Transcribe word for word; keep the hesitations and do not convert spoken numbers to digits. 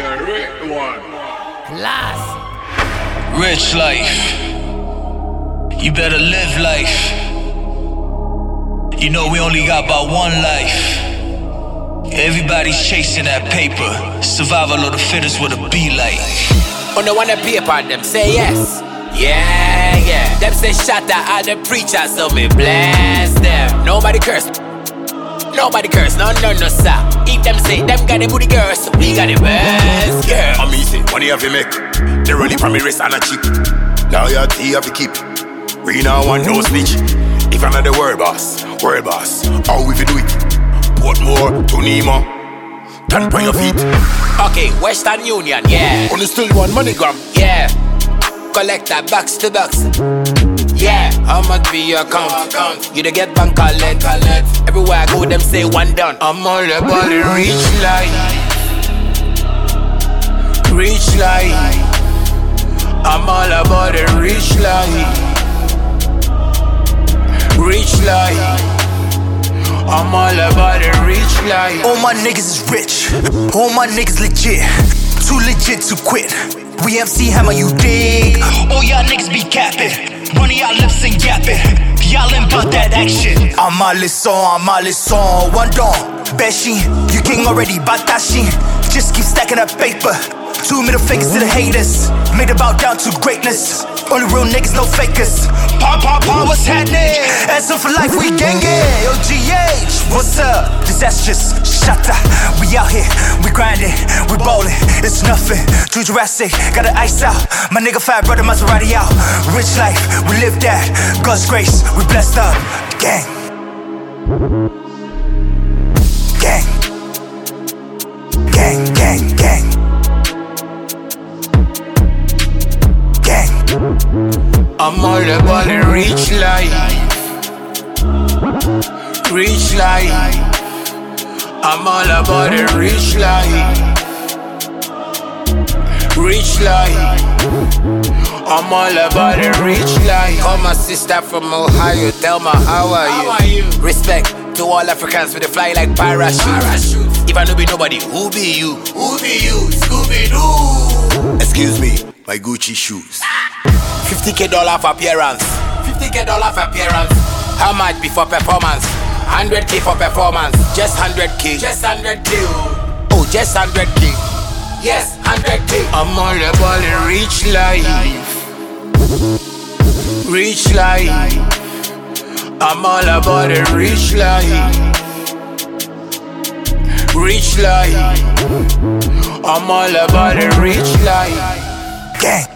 a rich one. Class. Rich life. You better live life. You know we only got about one life. Everybody's chasing that paper. Survival of the fittest with a be like. On the one that paper, them say yes. Yeah, yeah. Them say shut that all the preachers, so me bless them. Nobody curse. Nobody curse, no, no, no, sir. If them say them got the booty girls, so we got the best girl. I'm easy, money have to make. They really from me wrist and a cheek. Loyalty have to keep. We now want no snitch. If another word boss, word boss, how we fi do it? Portmore to Nemo, turn on your feet. Okay, Western Union, yeah. Only still one MoneyGram, yeah. Collect that box to box. Yeah, how much be your account? You don't get bank collect, collect. Everywhere I go, them say one done. I'm all about the rich life. Rich life. I'm all about the rich life. Rich life. I'm all about the rich life. All my niggas is rich. All my niggas legit. Too legit to quit. We M C Hammer, you dig? All y'all niggas be capping. Running y'all lips and yapping. Y'all ain't about that action. I'm all this on, I'm all this on. One don, Beshi, you king already, Batashi. Just keep stacking that paper. Two middle fingers to the haters. Made it bow down to greatness. Only real niggas, no fakers. Pop, pop, pop, what's happening? Answer for life, we gang it. O G H, what's up? Disastrous, shatta. We out here, we grinding, we ballin'. It's nothing, too Jurassic, got the ice out. My nigga fat brother Maserati out. Rich life, we live that. God's grace, we blessed up. Gang. Gang. Gang, gang, gang. I'm all about the rich life. Rich life. I'm all about the rich life. Rich life. I'm all about the rich life. Call my sister from Ohio, tell me how are you? How are you? Respect to all Africans with the fly like parachute. parachute. If I know be nobody, who be you? Who be you? Scooby-Doo. Excuse me, my Gucci shoes. fifty K dollar for appearance. fifty K dollar for appearance. How much be for performance? one hundred K for performance. Just one hundred K. Just one hundred K. Oh, just one hundred K. Yes, one hundred K. I'm all about the rich life. Rich life. I'm all about the rich life. Rich life. I'm all about the rich life. Gang.